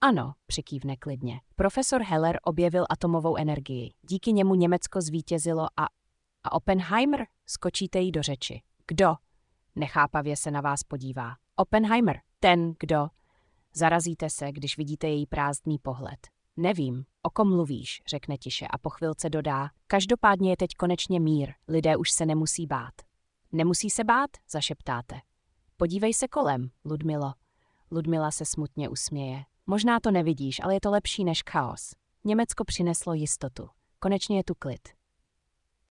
Ano, přikývne klidně. Profesor Heller objevil atomovou energii. Díky němu Německo zvítězilo a Oppenheimer? Skočíte jí do řeči. Kdo? Nechápavě se na vás podívá. Oppenheimer, ten, kdo? Zarazíte se, když vidíte její prázdný pohled. Nevím, o kom mluvíš, řekne tiše a po chvilce dodá. Každopádně je teď konečně mír, lidé už se nemusí bát. Nemusí se bát? Zašeptáte. Podívej se kolem, Ludmilo. Ludmila se smutně usměje. Možná to nevidíš, ale je to lepší než chaos. Německo přineslo jistotu. Konečně je tu klid.